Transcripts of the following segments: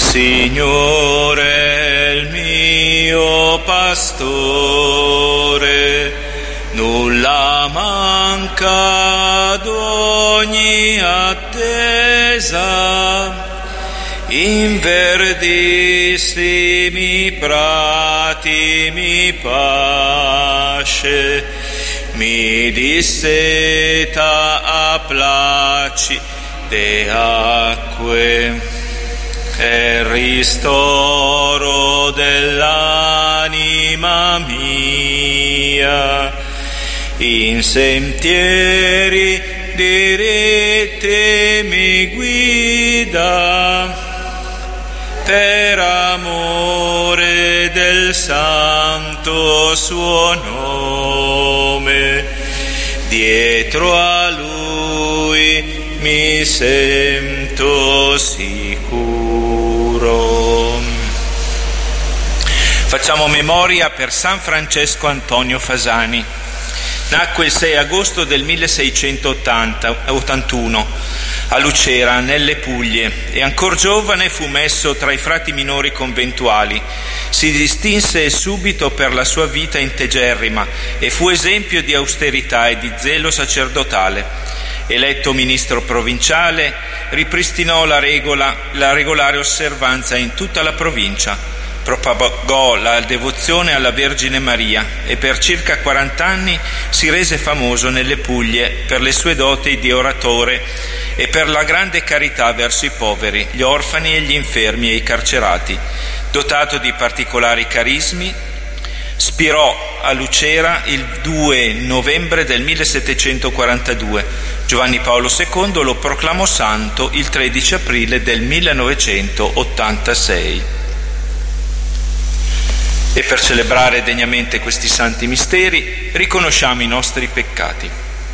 Signore è il mio pastore, nulla manca ad ogni attesa. In verdissimi prati mi pasce, mi disseta a placide acque. È ristoro dell'anima mia, in sentieri diritti mi guida, per amore del santo suo nome. Dietro a lui mi sento sicuro. Facciamo memoria per San Francesco Antonio Fasani. Nacque il 6 agosto del 1681 a Lucera, nelle Puglie, e ancor giovane fu messo tra i frati minori conventuali. Si distinse subito per la sua vita integerrima e fu esempio di austerità e di zelo sacerdotale. Eletto ministro provinciale, ripristinò la regolare osservanza in tutta la provincia. Propagò la devozione alla Vergine Maria e per circa 40 anni si rese famoso nelle Puglie per le sue doti di oratore e per la grande carità verso i poveri, gli orfani e gli infermi e i carcerati. Dotato di particolari carismi, spirò a Lucera il 2 novembre del 1742. Giovanni Paolo II lo proclamò santo il 13 aprile del 1986. E per celebrare degnamente questi santi misteri riconosciamo i nostri peccati.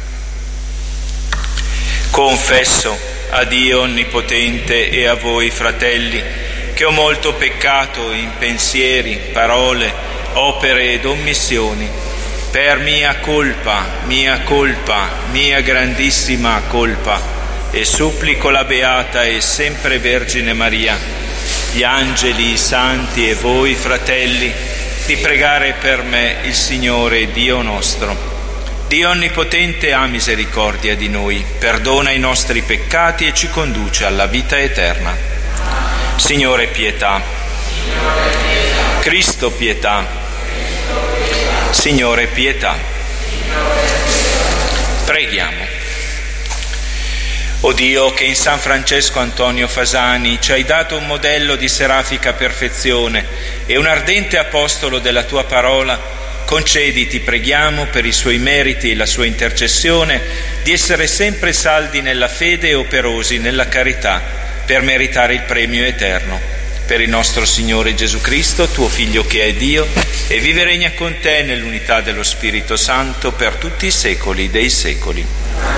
Confesso a Dio Onnipotente e a voi, fratelli, che ho molto peccato in pensieri, parole, opere ed omissioni, per mia grandissima colpa, e supplico la Beata e sempre Vergine Maria, gli angeli, i santi e voi, fratelli, di pregare per me il Signore Dio nostro. Dio Onnipotente ha misericordia di noi, perdona i nostri peccati e ci conduce alla vita eterna. Signore, pietà. Cristo, pietà. Signore, pietà. Preghiamo. O Dio, che in San Francesco Antonio Fasani ci hai dato un modello di serafica perfezione e un ardente apostolo della tua parola, concedi, ti preghiamo, per i suoi meriti e la sua intercessione, di essere sempre saldi nella fede e operosi nella carità, per meritare il premio eterno. Per il nostro Signore Gesù Cristo, tuo Figlio che è Dio, e vive e regna con te nell'unità dello Spirito Santo per tutti i secoli dei secoli.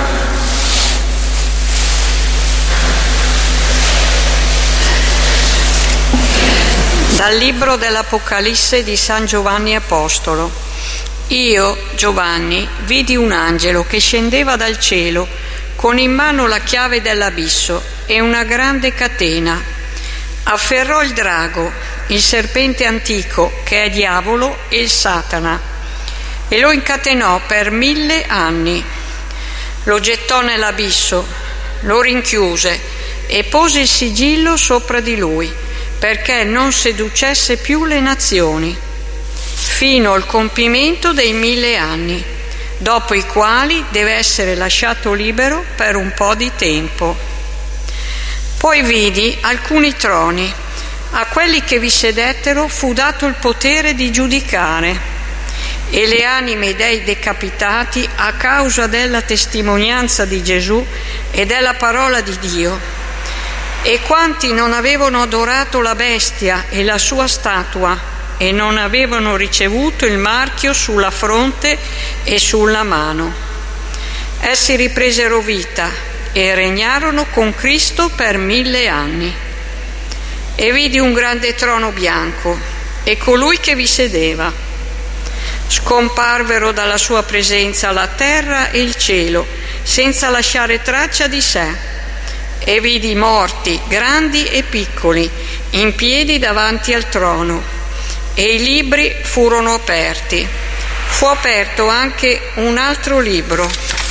Dal libro dell'Apocalisse di San Giovanni Apostolo. Io, Giovanni, vidi un angelo che scendeva dal cielo con in mano la chiave dell'abisso e una grande catena. Afferrò il drago, il serpente antico, che è diavolo e il Satana, e lo incatenò per 1000 anni. Lo gettò nell'abisso, lo rinchiuse e pose il sigillo sopra di lui, perché non seducesse più le nazioni, fino al compimento dei 1000 anni, dopo i quali deve essere lasciato libero per un po' di tempo. Poi vidi alcuni troni. A quelli che vi sedettero fu dato il potere di giudicare, e le anime dei decapitati a causa della testimonianza di Gesù e della parola di Dio, e quanti non avevano adorato la bestia e la sua statua e non avevano ricevuto il marchio sulla fronte e sulla mano. Essi ripresero vita e regnarono con Cristo per 1000 anni. E vidi un grande trono bianco e colui che vi sedeva. Scomparvero dalla sua presenza la terra e il cielo, senza lasciare traccia di sé. e vidi morti, grandi e piccoli, in piedi davanti al trono, e i libri furono aperti. Fu aperto anche un altro libro,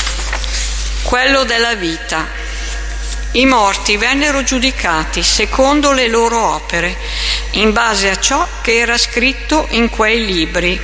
quello della vita. I morti vennero giudicati secondo le loro opere, in base a ciò che era scritto in quei libri.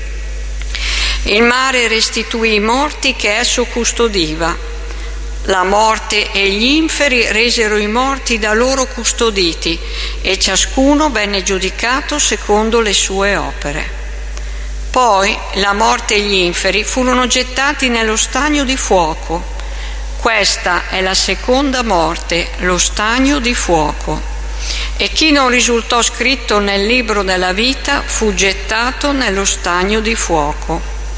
Il mare restituì i morti che esso custodiva. La morte e gli inferi resero i morti da loro custoditi, e ciascuno venne giudicato secondo le sue opere. Poi la morte e gli inferi furono gettati nello stagno di fuoco. Questa è la seconda morte, lo stagno di fuoco. E chi non risultò scritto nel libro della vita fu gettato nello stagno di fuoco.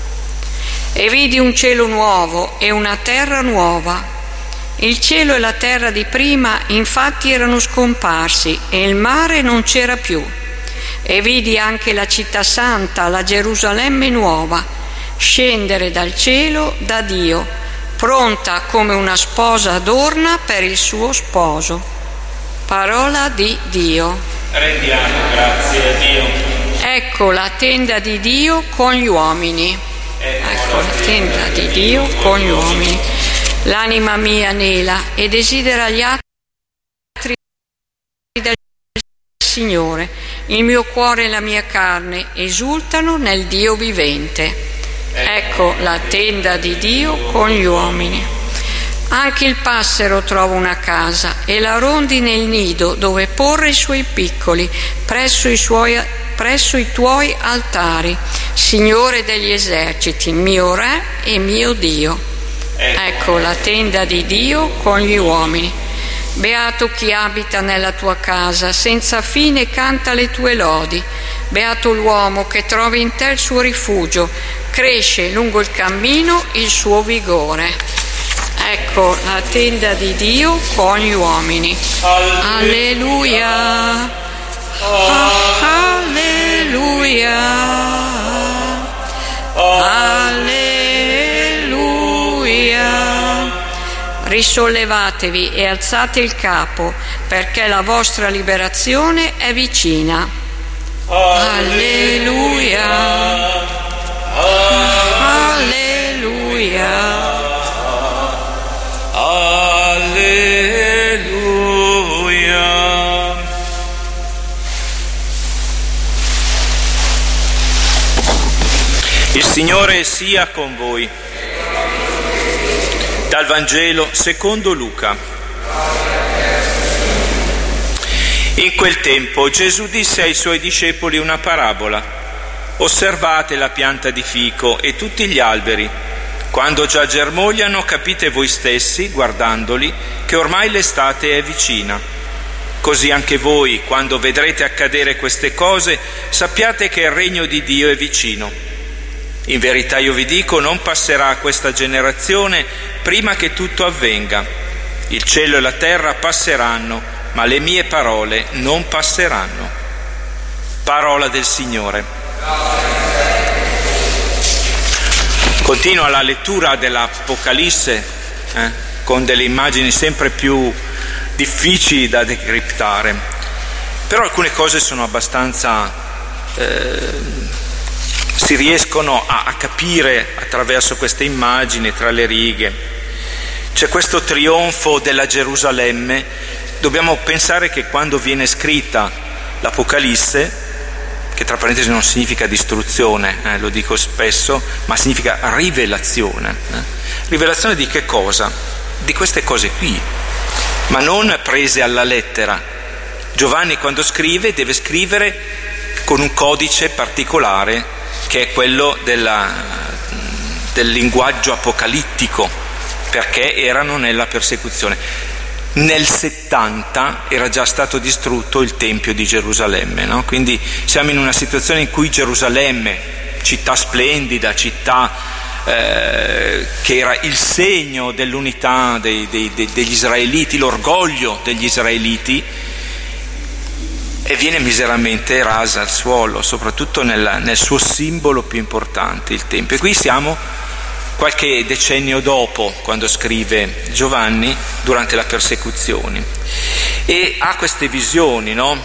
E vidi un cielo nuovo e una terra nuova. Il cielo e la terra di prima infatti erano scomparsi e il mare non c'era più. E vidi anche la città santa, la Gerusalemme nuova, scendere dal cielo da Dio, pronta come una sposa adorna per il suo sposo. Parola di Dio. Rendiamo grazie a Dio. Ecco la tenda di Dio con gli uomini. Ecco la tenda di Dio con gli uomini. L'anima mia anela e desidera gli atti del Signore. Il mio cuore e la mia carne esultano nel Dio vivente. Ecco la tenda di Dio con gli uomini. Anche il passero trova una casa e la rondine il nido dove porre i suoi piccoli presso i tuoi altari, Signore degli eserciti, mio Re e mio Dio. Ecco la tenda di Dio con gli uomini. Beato chi abita nella tua casa, senza fine canta le tue lodi. Beato l'uomo che trova in te il suo rifugio, cresce lungo il cammino il suo vigore. Ecco la tenda di Dio con gli uomini. Alleluia. Alleluia. Alleluia. Risollevatevi e alzate il capo, perché la vostra liberazione è vicina. Alleluia. Alleluia. Alleluia. Il Signore sia con voi. Dal Vangelo secondo Luca. In quel tempo Gesù disse ai suoi discepoli una parabola. Osservate la pianta di fico e tutti gli alberi. Quando già germogliano, capite voi stessi, guardandoli, che ormai l'estate è vicina. Così anche voi, quando vedrete accadere queste cose, sappiate che il regno di Dio è vicino. In verità io vi dico, non passerà questa generazione prima che tutto avvenga. Il cielo e la terra passeranno, ma le mie parole non passeranno. Parola del Signore. Continua la lettura dell'Apocalisse con delle immagini sempre più difficili da decriptare, però alcune cose sono abbastanza si riescono a capire attraverso queste immagini tra le righe. C'è questo trionfo della Gerusalemme. Dobbiamo pensare che quando viene scritta l'Apocalisse, che tra parentesi non significa distruzione, lo dico spesso, ma significa rivelazione. Rivelazione di che cosa? Di queste cose qui, ma non prese alla lettera. Giovanni quando scrive deve scrivere con un codice particolare, che è quello del linguaggio apocalittico, perché erano nella persecuzione. Nel 70 era già stato distrutto il Tempio di Gerusalemme, no? Quindi siamo in una situazione in cui Gerusalemme, città splendida, città che era il segno dell'unità degli israeliti, l'orgoglio degli israeliti, e viene miseramente rasa al suolo, soprattutto nel suo simbolo più importante, il Tempio. E qui siamo qualche decennio dopo, quando scrive Giovanni, durante la persecuzione. E ha queste visioni, no?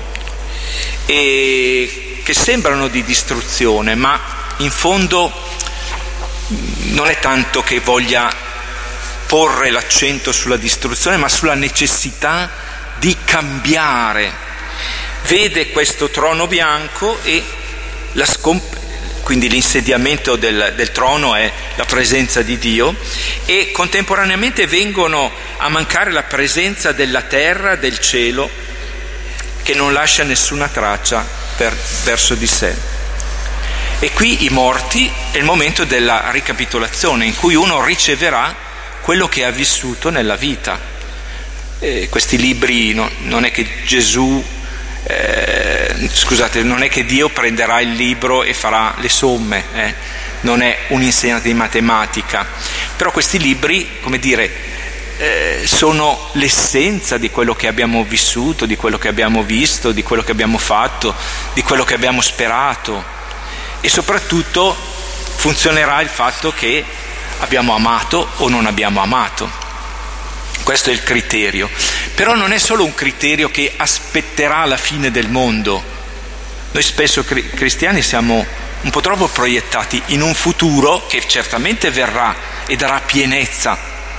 E che sembrano di distruzione, ma in fondo non è tanto che voglia porre l'accento sulla distruzione, ma sulla necessità di cambiare. Vede questo trono bianco e quindi l'insediamento del trono è la presenza di Dio, e contemporaneamente vengono a mancare la presenza della terra, del cielo, che non lascia nessuna traccia verso di sé. E qui i morti è il momento della ricapitolazione, in cui uno riceverà quello che ha vissuto nella vita. Questi libri non è che non è che Dio prenderà il libro e farà le somme, non è un insegnante di matematica, però questi libri, come dire, sono l'essenza di quello che abbiamo vissuto, di quello che abbiamo visto, di quello che abbiamo fatto, di quello che abbiamo sperato, e soprattutto funzionerà il fatto che abbiamo amato o non abbiamo amato. Questo è il criterio. Però non è solo un criterio che aspetterà la fine del mondo. Noi spesso cristiani siamo un po' troppo proiettati in un futuro che certamente verrà e darà pienezza,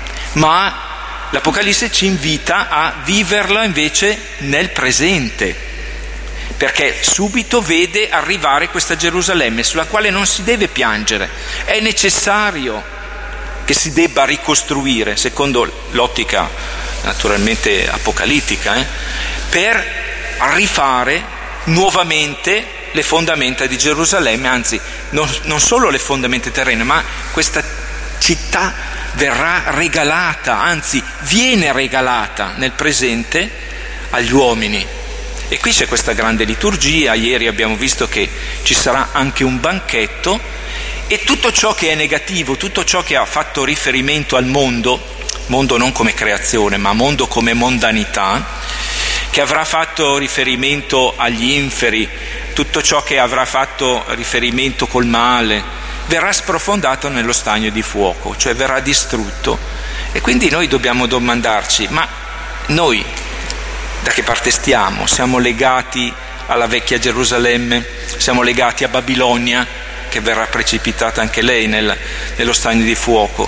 ma l'Apocalisse ci invita a viverla invece nel presente, perché subito vede arrivare questa Gerusalemme sulla quale non si deve piangere. È necessario che si debba ricostruire, secondo l'ottica naturalmente apocalittica, per rifare nuovamente le fondamenta di Gerusalemme, anzi non solo le fondamenta terrene, ma questa città verrà regalata, anzi viene regalata nel presente agli uomini. E qui c'è questa grande liturgia. Ieri abbiamo visto che ci sarà anche un banchetto, e tutto ciò che è negativo, tutto ciò che ha fatto riferimento al mondo non come creazione, ma mondo come mondanità, che avrà fatto riferimento agli inferi, tutto ciò che avrà fatto riferimento col male, verrà sprofondato nello stagno di fuoco, cioè verrà distrutto. E quindi noi dobbiamo domandarci: ma noi da che parte stiamo? Siamo legati alla vecchia Gerusalemme? Siamo legati a Babilonia, che verrà precipitata anche lei nello stagno di fuoco?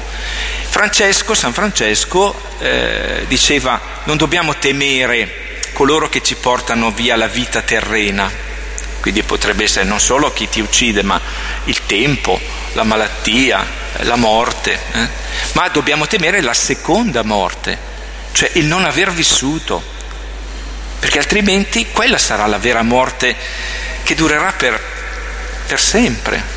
San Francesco diceva: non dobbiamo temere coloro che ci portano via la vita terrena. Quindi potrebbe essere non solo chi ti uccide, ma il tempo, la malattia, la morte, ma dobbiamo temere la seconda morte, cioè il non aver vissuto, perché altrimenti quella sarà la vera morte che durerà per sempre.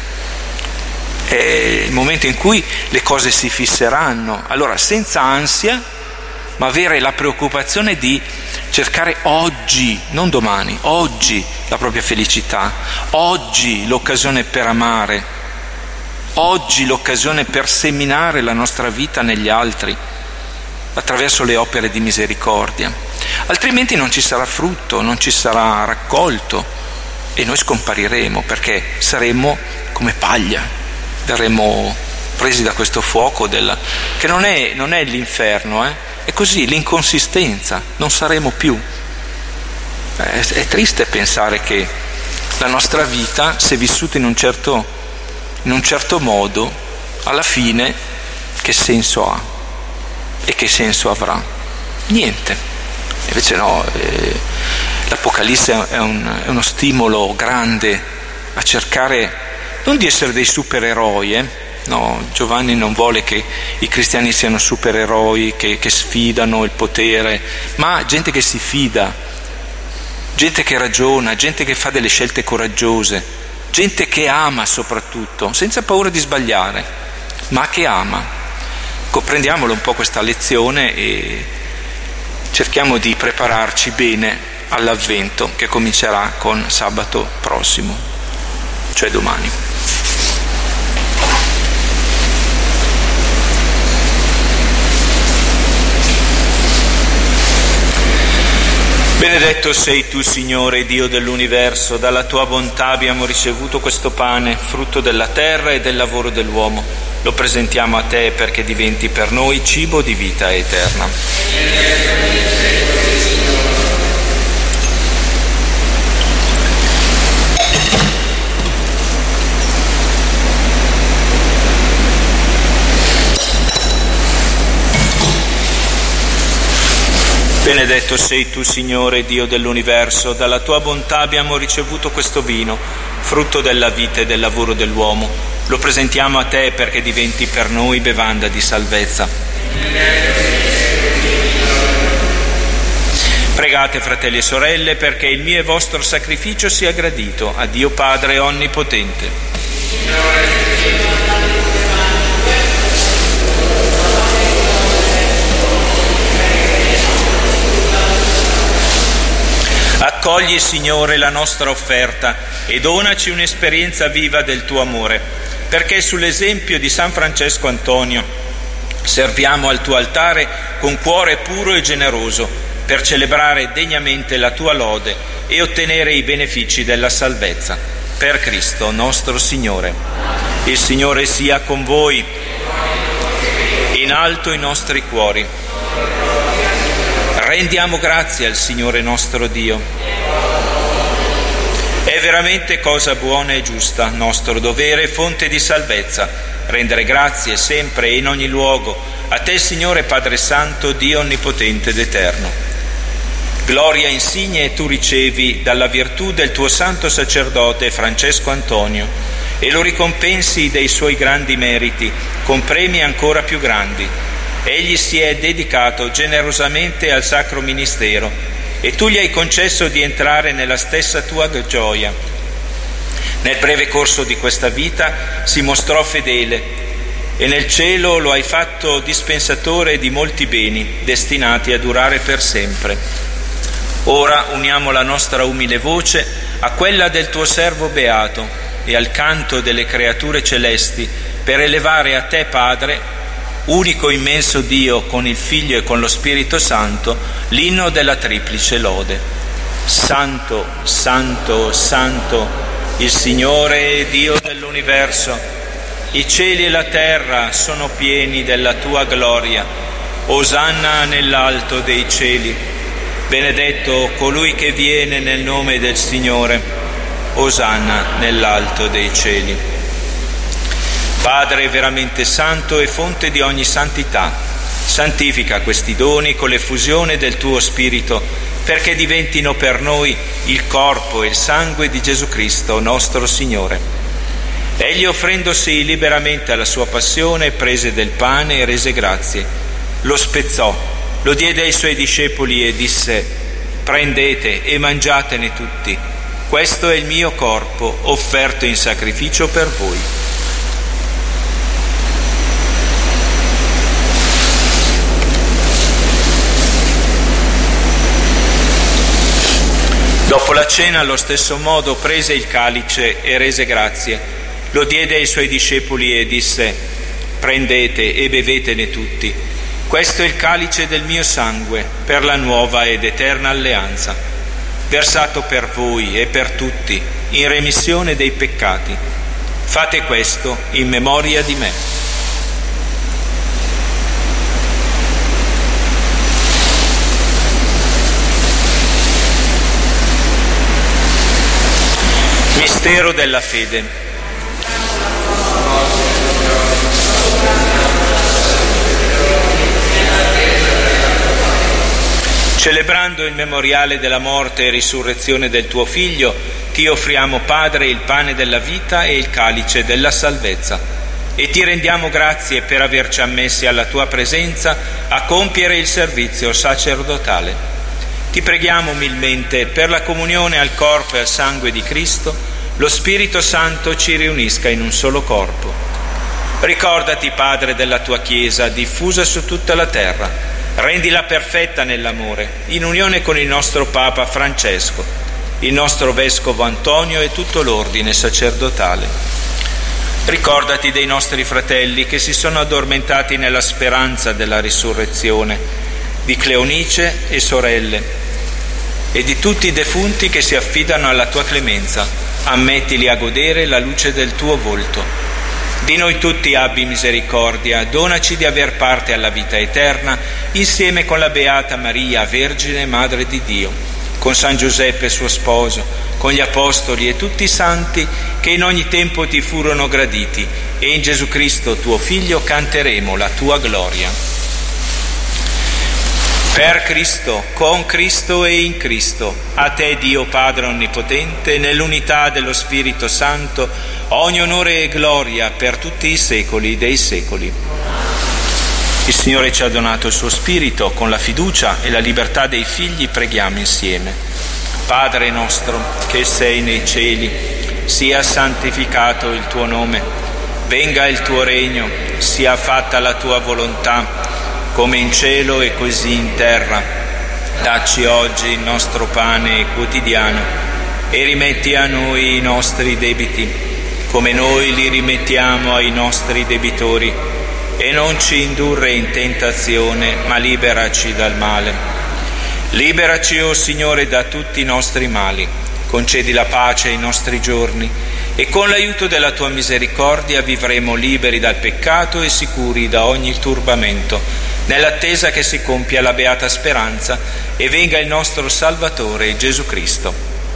È il momento in cui le cose si fisseranno. Allora, senza ansia, ma avere la preoccupazione di cercare oggi, non domani, oggi la propria felicità, oggi l'occasione per amare, oggi l'occasione per seminare la nostra vita negli altri attraverso le opere di misericordia. Altrimenti non ci sarà frutto, non ci sarà raccolto, e noi scompariremo, perché saremo come paglia, verremo presi da questo fuoco che non è l'inferno, è così, l'inconsistenza, non saremo più. È triste pensare che la nostra vita, se vissuta in un certo modo, alla fine che senso ha e che senso avrà? Niente. Invece no, l'Apocalisse è uno stimolo grande a cercare non di essere dei supereroi, no, Giovanni non vuole che i cristiani siano supereroi che sfidano il potere, ma gente che si fida, gente che ragiona, gente che fa delle scelte coraggiose, gente che ama soprattutto, senza paura di sbagliare, ma che ama. Prendiamolo un po' questa lezione e cerchiamo di prepararci bene all'Avvento, che comincerà con sabato prossimo, cioè domani. Benedetto sei tu, Signore, Dio dell'universo, dalla tua bontà abbiamo ricevuto questo pane, frutto della terra e del lavoro dell'uomo. lo presentiamo a te perché diventi per noi cibo di vita eterna. Benedetto sei tu, Signore, Dio dell'universo, dalla tua bontà abbiamo ricevuto questo vino, frutto della vita e del lavoro dell'uomo. Lo presentiamo a te perché diventi per noi bevanda di salvezza. Pregate, fratelli e sorelle, perché il mio e vostro sacrificio sia gradito a Dio Padre Onnipotente. Accogli, Signore, la nostra offerta e donaci un'esperienza viva del tuo amore, perché sull'esempio di San Francesco Antonio serviamo al tuo altare con cuore puro e generoso per celebrare degnamente la tua lode e ottenere i benefici della salvezza. Per Cristo nostro Signore. Il Signore sia con voi. In alto i nostri cuori. Rendiamo grazie al Signore nostro Dio. È veramente cosa buona e giusta, nostro dovere e fonte di salvezza, rendere grazie sempre e in ogni luogo a te, Signore Padre Santo, Dio Onnipotente ed Eterno. Gloria insigne tu ricevi dalla virtù del tuo santo sacerdote Francesco Antonio e lo ricompensi dei suoi grandi meriti con premi ancora più grandi. Egli si è dedicato generosamente al sacro ministero e tu gli hai concesso di entrare nella stessa tua gioia. Nel breve corso di questa vita si mostrò fedele e nel cielo lo hai fatto dispensatore di molti beni destinati a durare per sempre. Ora uniamo la nostra umile voce a quella del tuo servo beato e al canto delle creature celesti per elevare a te, Padre, unico immenso Dio con il Figlio e con lo Spirito Santo, l'inno della triplice lode. Santo, Santo, Santo, il Signore Dio dell'universo, i cieli e la terra sono pieni della tua gloria. Osanna nell'alto dei cieli. Benedetto colui che viene nel nome del Signore. Osanna nell'alto dei cieli. Padre veramente santo e fonte di ogni santità, santifica questi doni con l'effusione del tuo Spirito, perché diventino per noi il corpo e il sangue di Gesù Cristo, nostro Signore. Egli, offrendosi liberamente alla sua passione, prese del pane e rese grazie, lo spezzò, lo diede ai suoi discepoli e disse: prendete e mangiatene tutti, questo è il mio corpo offerto in sacrificio per voi. Dopo la cena, allo stesso modo, prese il calice e rese grazie, lo diede ai suoi discepoli e disse: prendete e bevetene tutti, questo è il calice del mio sangue per la nuova ed eterna alleanza, versato per voi e per tutti in remissione dei peccati. Fate questo in memoria di me. Mistero della fede. Celebrando il memoriale della morte e risurrezione del tuo Figlio, ti offriamo, Padre, il pane della vita e il calice della salvezza, e ti rendiamo grazie per averci ammessi alla tua presenza a compiere il servizio sacerdotale. Ti preghiamo umilmente per la comunione al corpo e al sangue di Cristo, lo Spirito Santo ci riunisca in un solo corpo. Ricordati, Padre, della tua Chiesa diffusa su tutta la terra, rendila perfetta nell'amore, in unione con il nostro Papa Francesco, il nostro Vescovo Antonio e tutto l'ordine sacerdotale. Ricordati dei nostri fratelli che si sono addormentati nella speranza della risurrezione, di Cleonice e sorelle, e di tutti i defunti che si affidano alla tua clemenza. Ammettili a godere la luce del tuo volto. Di noi tutti abbi misericordia, donaci di aver parte alla vita eterna, insieme con la Beata Maria, Vergine Madre di Dio, con San Giuseppe suo sposo, con gli Apostoli e tutti i santi che in ogni tempo ti furono graditi, e in Gesù Cristo tuo Figlio canteremo la tua gloria. Per Cristo, con Cristo e in Cristo, a te Dio Padre Onnipotente, nell'unità dello Spirito Santo, ogni onore e gloria per tutti i secoli dei secoli. Il Signore ci ha donato il suo Spirito, con la fiducia e la libertà dei figli preghiamo insieme. Padre nostro, che sei nei cieli, sia santificato il tuo nome, venga il tuo regno, sia fatta la tua volontà, come in cielo e così in terra. Dacci oggi il nostro pane quotidiano e rimetti a noi i nostri debiti, come noi li rimettiamo ai nostri debitori, e non ci indurre in tentazione, ma liberaci dal male. Liberaci, o Signore, da tutti i nostri mali, concedi la pace ai nostri giorni, e con l'aiuto della tua misericordia vivremo liberi dal peccato e sicuri da ogni turbamento, nell'attesa che si compia la beata speranza e venga il nostro Salvatore Gesù Cristo.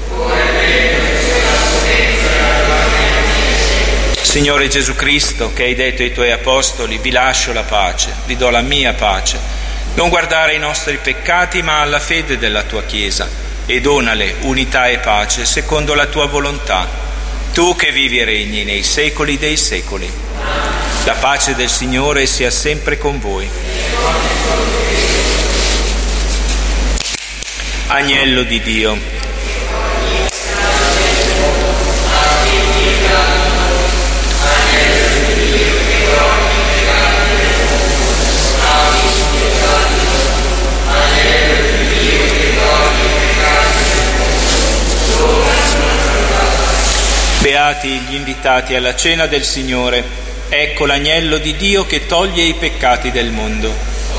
Signore Gesù Cristo, che hai detto ai tuoi apostoli: vi lascio la pace, vi do la mia pace, non guardare ai nostri peccati ma alla fede della tua Chiesa, e donale unità e pace secondo la tua volontà, tu che vivi e regni nei secoli dei secoli. La pace del Signore sia sempre con voi. Agnello di Dio, beati gli invitati alla cena del Signore. Ecco l'agnello di Dio che toglie i peccati del mondo.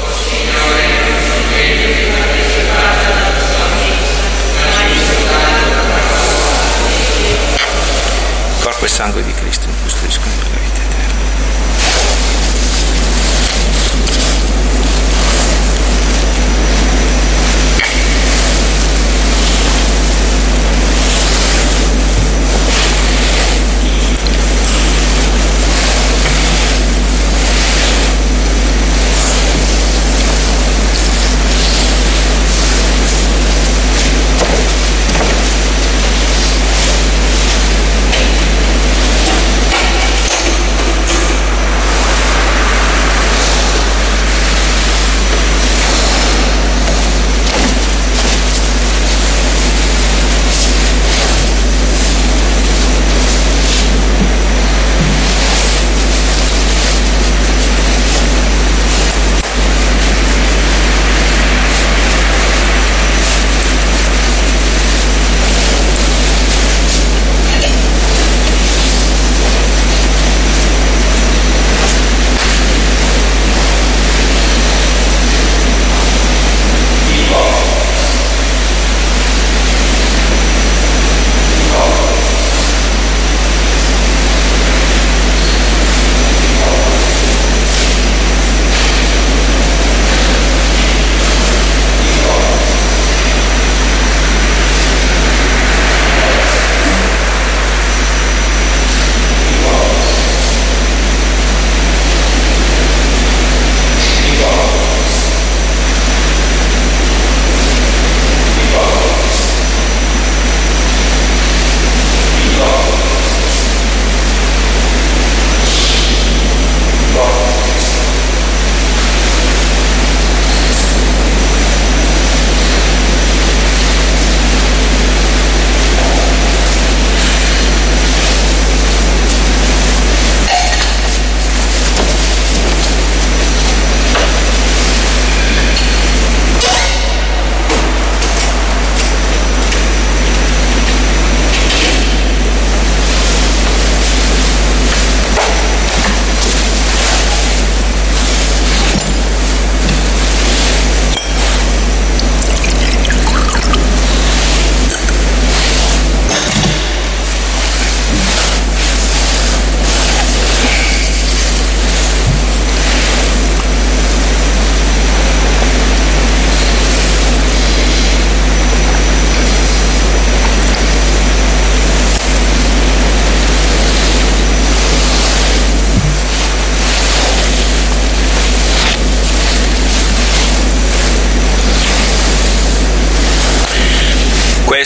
Corpo e sangue di Cristo mi custodiscono per la vita eterna.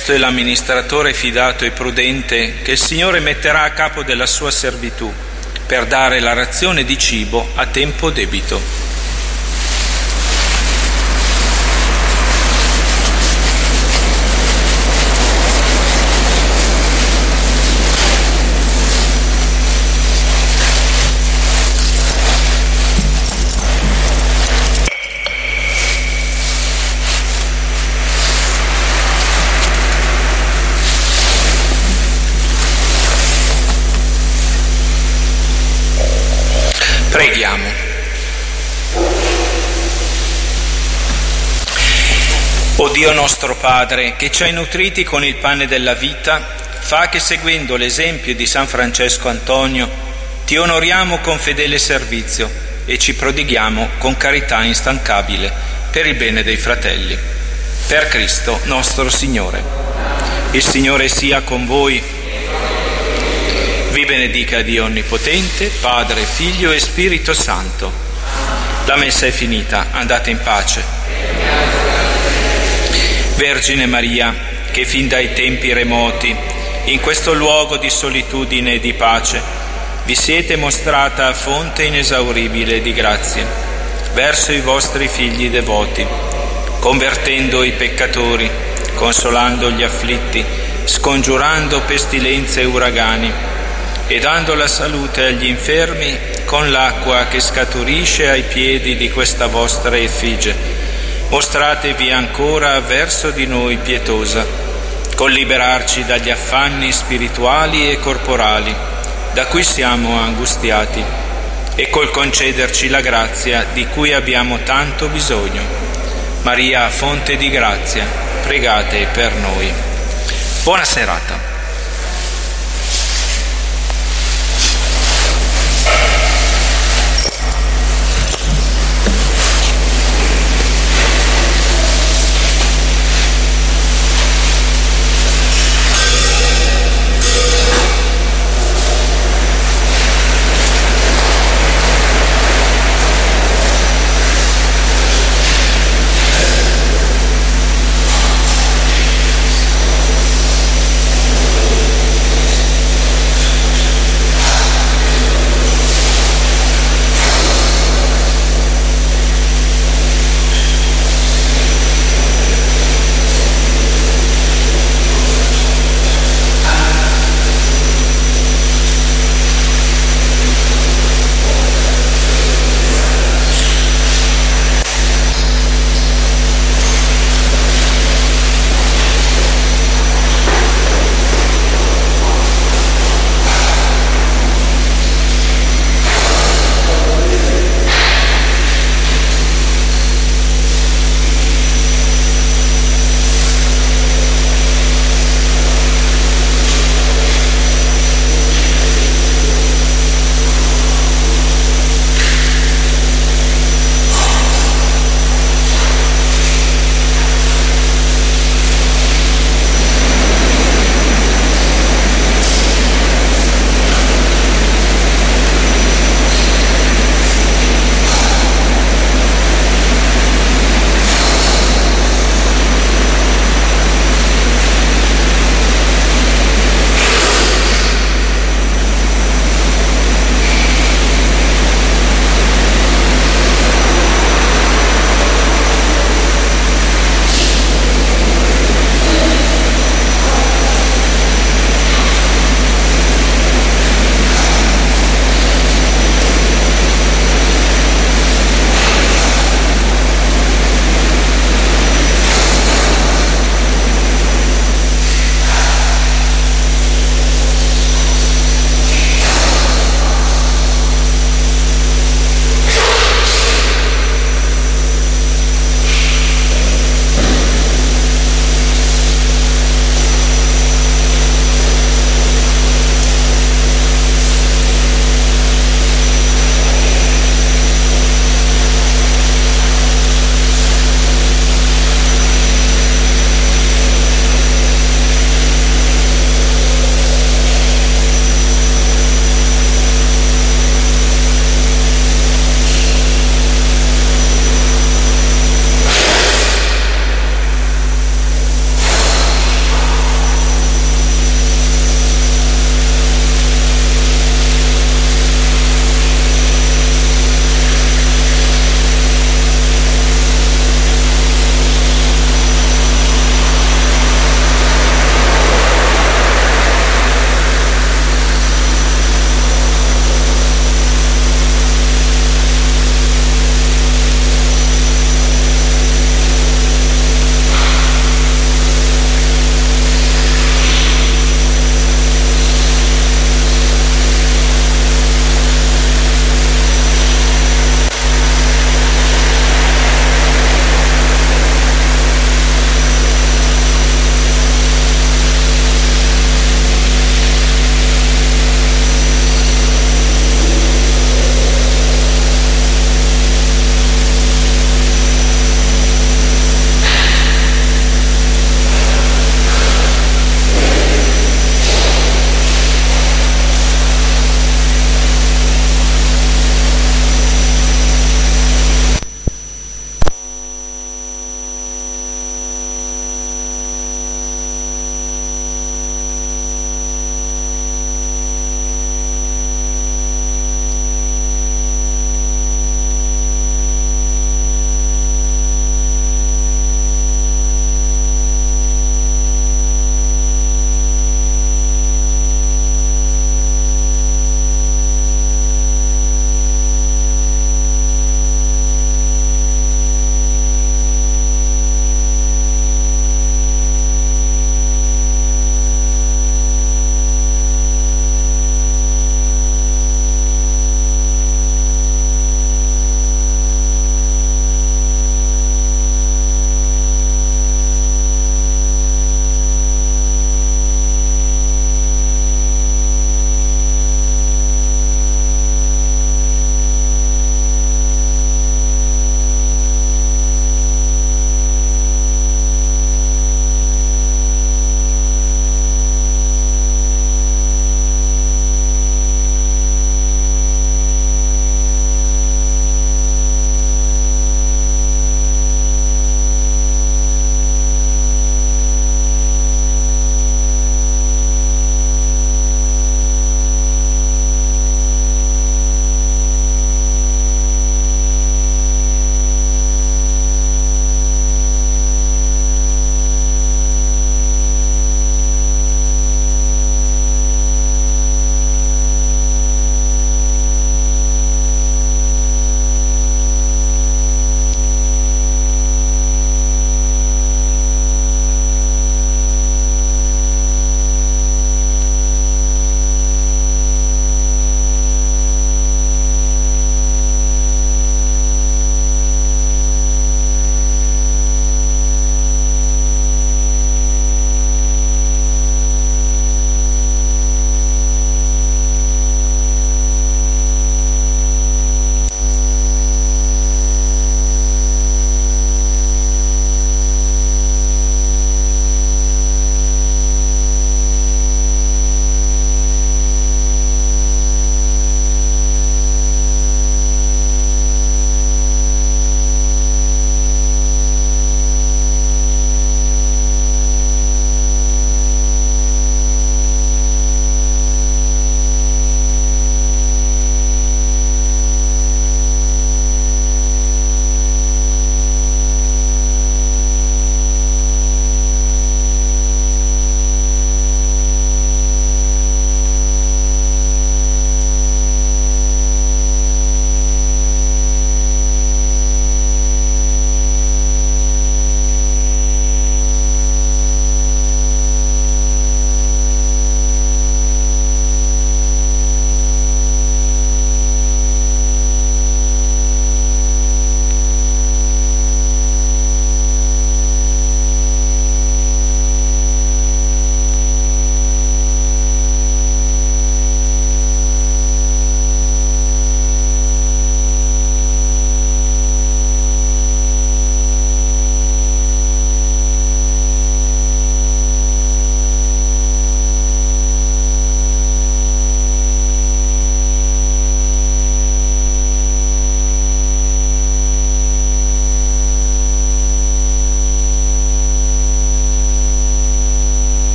Questo è l'amministratore fidato e prudente che il Signore metterà a capo della sua servitù per dare la razione di cibo a tempo debito. Preghiamo. O Dio nostro Padre, che ci hai nutriti con il pane della vita, fa che seguendo l'esempio di San Francesco Antonio ti onoriamo con fedele servizio e ci prodighiamo con carità instancabile per il bene dei fratelli. Per Cristo nostro Signore. Il Signore sia con voi. Vi benedica Dio Onnipotente, Padre, Figlio e Spirito Santo. La messa è finita, andate in pace. Vergine Maria, che fin dai tempi remoti, in questo luogo di solitudine e di pace, vi siete mostrata fonte inesauribile di grazie verso i vostri figli devoti, convertendo i peccatori, consolando gli afflitti, scongiurando pestilenze e uragani, e dando la salute agli infermi con l'acqua che scaturisce ai piedi di questa vostra effigie. Mostratevi ancora verso di noi pietosa, col liberarci dagli affanni spirituali e corporali da cui siamo angustiati e col concederci la grazia di cui abbiamo tanto bisogno. Maria, fonte di grazia, pregate per noi. Buona serata.